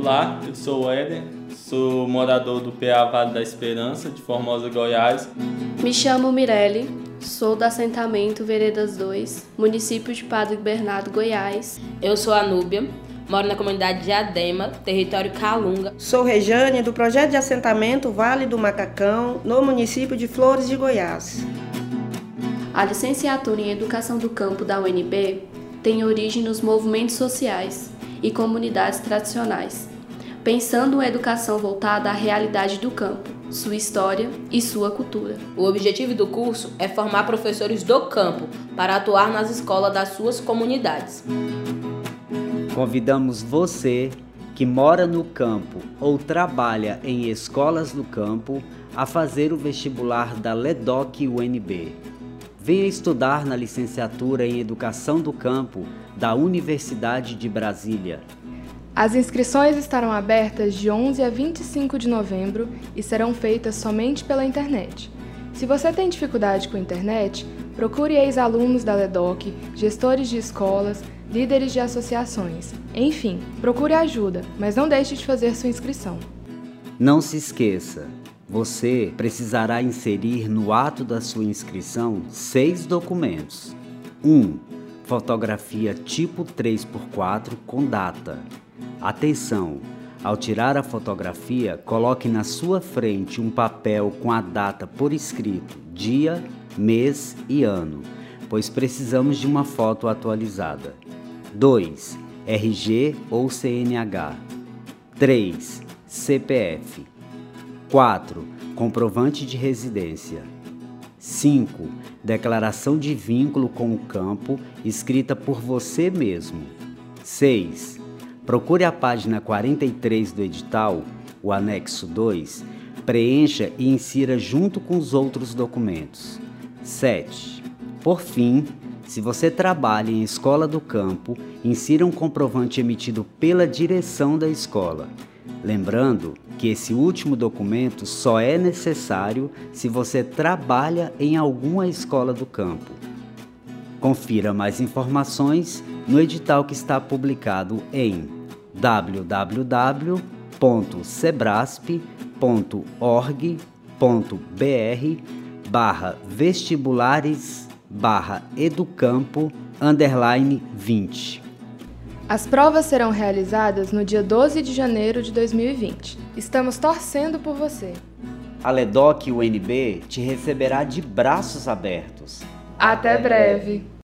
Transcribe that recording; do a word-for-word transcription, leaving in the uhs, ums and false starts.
Olá, eu sou o Éder, sou morador do P A Vale da Esperança, de Formosa, Goiás. Me chamo Mirelle, sou do assentamento Veredas dois, município de Padre Bernardo, Goiás. Eu sou a Núbia, moro na comunidade de Adema, território Calunga. Sou Rejane, do projeto de assentamento Vale do Macacão, no município de Flores de Goiás. A licenciatura em Educação do Campo da U N B tem origem nos movimentos sociais e comunidades tradicionais, pensando uma educação voltada à realidade do campo, sua história e sua cultura. O objetivo do curso é formar professores do campo para atuar nas escolas das suas comunidades. Convidamos você que mora no campo ou trabalha em escolas do campo a fazer o vestibular da LEDOC U N B. Venha estudar na licenciatura em Educação do Campo da Universidade de Brasília. As inscrições estarão abertas de onze a vinte e cinco de novembro e serão feitas somente pela internet. Se você tem dificuldade com a internet, procure ex-alunos da LEDOC, gestores de escolas, líderes de associações. Enfim, procure ajuda, mas não deixe de fazer sua inscrição. Não se esqueça, você precisará inserir no ato da sua inscrição seis documentos. um. Fotografia tipo três por quatro com data. Atenção! Ao tirar a fotografia, coloque na sua frente um papel com a data por escrito, dia, mês e ano, pois precisamos de uma foto atualizada. dois. R G ou C N H. três. C P F. quatro. Comprovante de residência. cinco. Declaração de vínculo com o campo, escrita por você mesmo. seis. Procure a página quarenta e três do edital, o anexo dois, preencha e insira junto com os outros documentos. sete. Por fim, se você trabalha em escola do campo, insira um comprovante emitido pela direção da escola. Lembrando que esse último documento só é necessário se você trabalha em alguma escola do campo. Confira mais informações no edital que está publicado em w w w ponto sebrasp ponto org ponto b r barra vestibulares barra educampo underline vinte. As provas serão realizadas no dia doze de janeiro de dois mil e vinte. Estamos torcendo por você. A LEDOC U N B te receberá de braços abertos. Até breve!